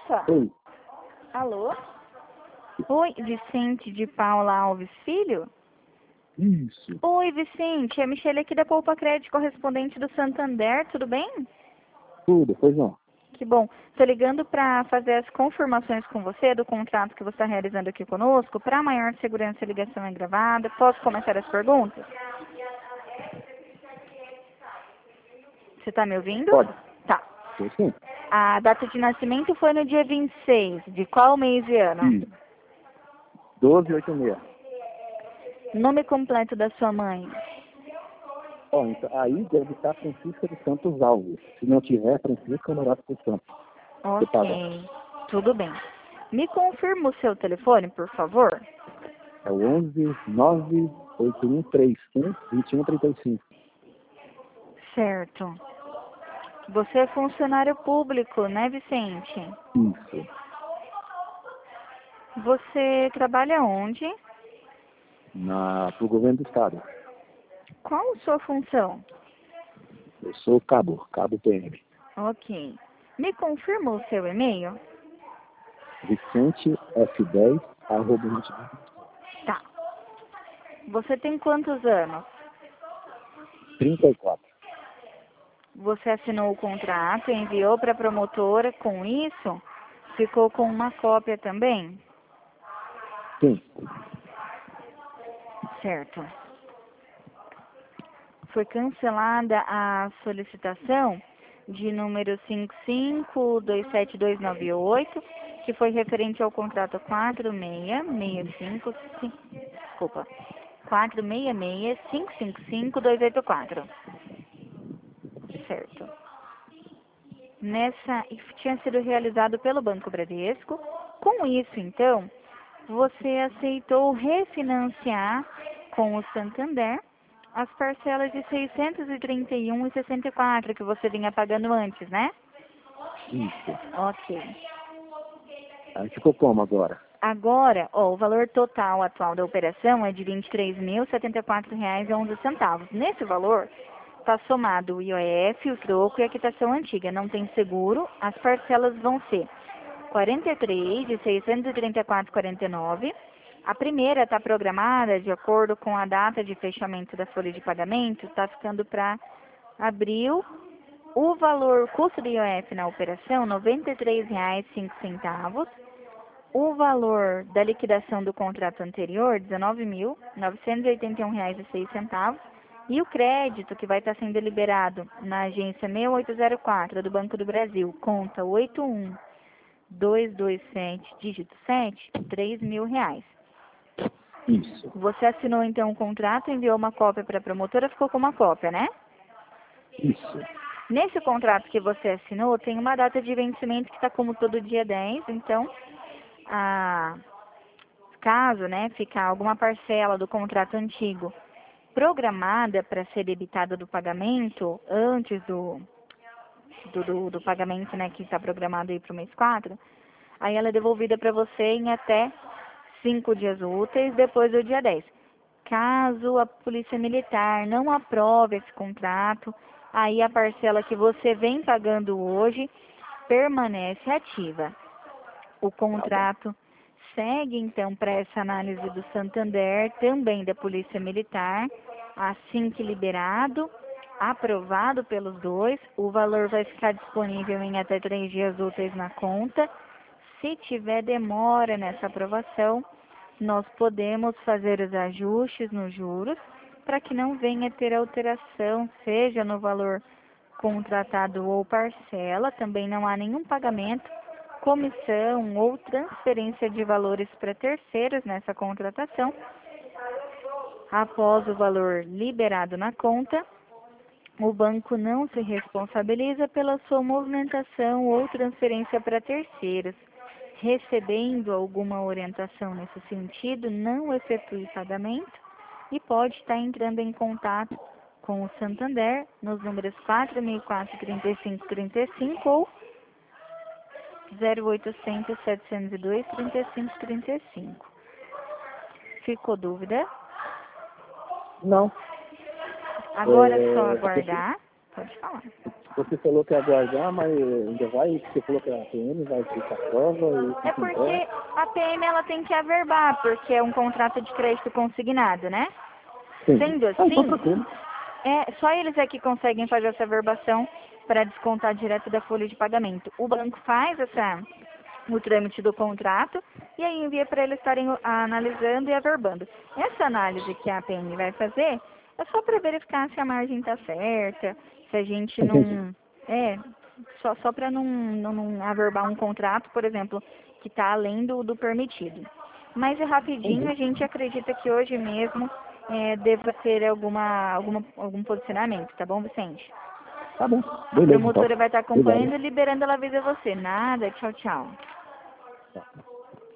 Opa, Oi, alô? Oi, Vicente de Paula Alves Filho? isso, Oi, Vicente, é a Michelle aqui da Poupa Crédito, correspondente do Santander, tudo bem? tudo, pois não. Que bom. Estou ligando para fazer as confirmações com você do contrato que você está realizando aqui conosco. Para maior segurança, a ligação é gravada. Posso começar as perguntas? Você está me ouvindo? Pode, Tá. pois sim. A data de nascimento foi no dia 26. De qual mês e ano? Isso, 1286. Nome completo da sua mãe? Ó, então, aí deve estar Francisca de Santos Alves. Se não tiver, Francisca Honorato dos Santos. Ok, tudo bem. Me confirma o seu telefone, por favor? É o 11 98131 2135. Certo. Você é funcionário público, né, Vicente? Isso, Você trabalha onde? pro governo do estado. Qual a sua função? Eu sou cabo PM. Ok. Me confirma o seu e-mail? Vicente F10, arroba 22. Tá. Você tem quantos anos? 34. Você assinou o contrato, enviou para a promotora com isso? Ficou com uma cópia também? Sim, Certo. Foi cancelada a solicitação de número 5527298, que foi referente ao contrato 4665, desculpa, 466555-284. Certo. Tinha sido realizado pelo Banco Bradesco. Com isso, então, você aceitou refinanciar com o Santander as parcelas de 631,64 que você vinha pagando antes, né? isso. Ok. Aí ficou como agora? Agora, ó, o valor total atual da operação é de R$ 23.074,11. Nesse valor, está somado o IOF, o troco e a quitação antiga. Não tem seguro, as parcelas vão ser 43 de 634,49. A primeira está programada de acordo com a data de fechamento da folha de pagamento, está ficando para abril. O valor, custo do IOF na operação, R$ 93,05. O valor da liquidação do contrato anterior, R$ 19.981,06. E o crédito que vai estar sendo liberado na agência 6804 do Banco do Brasil, conta 81227, dígito 7, R$ 3.000. Isso, Você assinou então o contrato, enviou uma cópia para a promotora, ficou com uma cópia, né? isso. Nesse contrato que você assinou, tem uma data de vencimento que está como todo dia 10, então, caso, né, ficar alguma parcela do contrato antigo programada para ser debitada do pagamento, antes do pagamento, né, que está programado aí para o mês 4, aí ela é devolvida para você em até 5 dias úteis depois do dia 10. Caso a Polícia Militar não aprove esse contrato, aí a parcela que você vem pagando hoje permanece ativa. O contrato segue, então, para essa análise do Santander, também da Polícia Militar. Assim que liberado, aprovado pelos dois, o valor vai ficar disponível em até 3 dias úteis na conta. Se tiver demora nessa aprovação, nós podemos fazer os ajustes nos juros para que não venha ter alteração, seja no valor contratado ou parcela. Também não há nenhum pagamento, comissão ou transferência de valores para terceiros nessa contratação. Após o valor liberado na conta, o banco não se responsabiliza pela sua movimentação ou transferência para terceiros. Recebendo alguma orientação nesse sentido, não efetue pagamento e pode estar entrando em contato com o Santander nos números 4004-3535 ou 0800-702-3535. Ficou dúvida? Não. Agora é só aguardar. Pode falar. Você falou que ia aguardar, mas ainda vai, você falou que a PM vai ficar a prova e É porque a PM ela tem que averbar, porque é um contrato de crédito consignado, né? sim. Sendo Então assim, tranquilo. só eles é que conseguem fazer essa averbação para descontar direto da folha de pagamento. O banco faz o trâmite do contrato e aí envia para eles estarem analisando e averbando. Essa análise que a PM vai fazer é só para verificar se a margem está certa, se a gente Entendi. não... só para não averbar um contrato, por exemplo, que está além do permitido. Mas é rapidinho, Entendi. a gente acredita que hoje mesmo deva ter algum posicionamento, tá bom, Vicente? Tá bom. A Beleza, então. promotora vai estar acompanhando Obrigado. e liberando, ela avisa você. Nada, tchau, tchau. Tá.